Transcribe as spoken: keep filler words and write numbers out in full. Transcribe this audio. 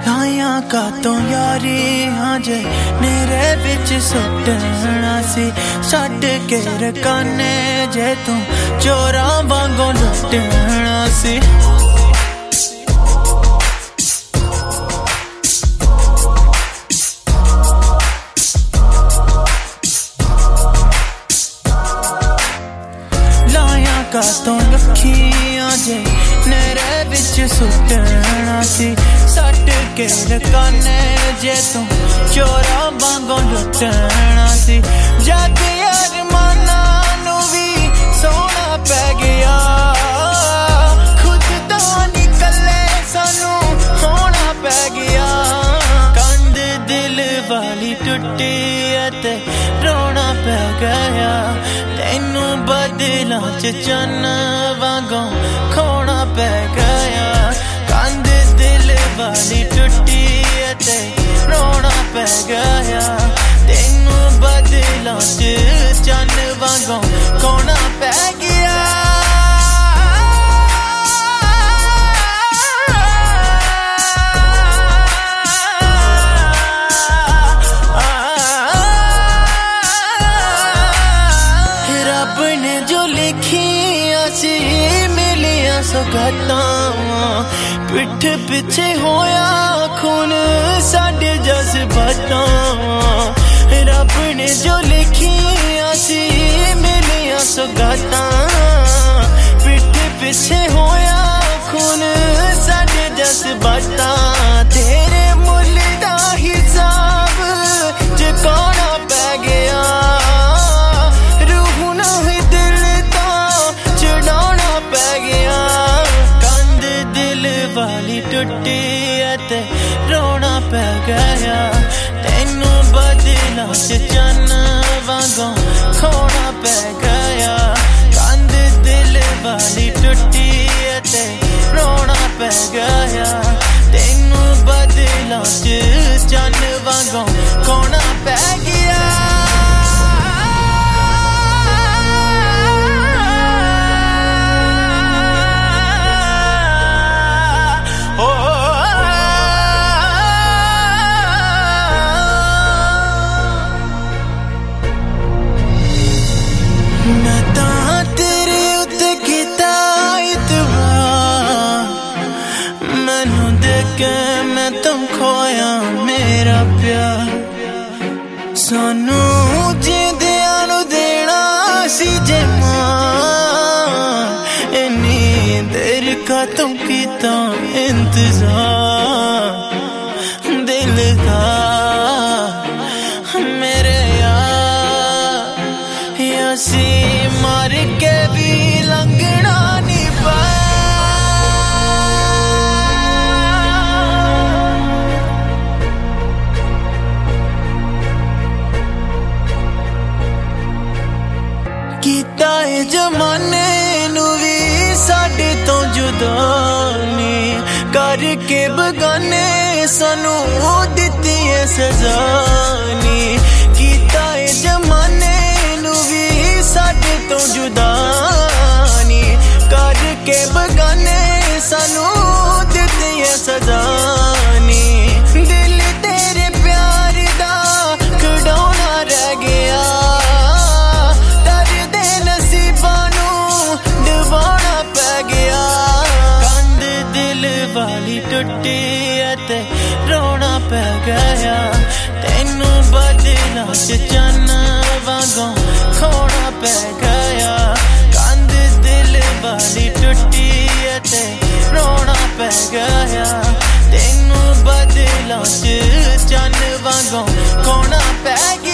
लाया का तो यारी हाँ जे मेरे बिच सुटना सी छड्ड के रकाने जे तू चोरा वांगो लुटना सी का तो लखियां जे मेरे बिच सुटना सी सट के रकाने जे तू चोरा वांगो लुटना सी जद अरमाना नू भी सोना पै गया खुद तो निकले सानू होना पै गया कंध दिल वाली टुटी ते रोना पै गया तेनू बदला च चन्न वांगों खोना पै गया कंध दिल वाली टुटी ते रोना पै गया तेनू बदला च चन्न वांगों खोना पै गया पिठ पिछे होया खून साडे जज्बातां रब ने जो लिखियां सी मिलियां सौगातां पिठ पिछे होया खून साडे जज्बातां तेरे मुल दा हिसाब चुकाना पै गया रूह नहीं दिल दा चढ़ाना पै गया वाली टुटी ते रोना पै गया तेनू बदला च चन्न वांगों खोना पै गया कंध दिल वाली टुटी ते रोना पै गया तेनू बदला च चन्न वांगों खोना पै गया मैं तुम खोया मेरा प्यार सानू जिंदियां नू देना सी जे मां इन्नी देर का तुम कीता इंतजार दिल का मेरे यार यासी मार के भी लंघना नहीं पाया जमाने नू भी साडे तो जुदा नी करके बगाने सानू दित्ती है सजा नी कीता है जमाने नू भी साडे तो जुदा नी करके बगाने सानू दित्ती है सजा नी दिल तेरे प्यार दा खड़ौना रह गया वाली टुटी ते रोना पै गया तेनू बदला च चन्न वांगों खोना पै गया कंध दिल वाली टुटी ते रोना पै गया तेनू बदला च चन्न वांगों खोना पै गया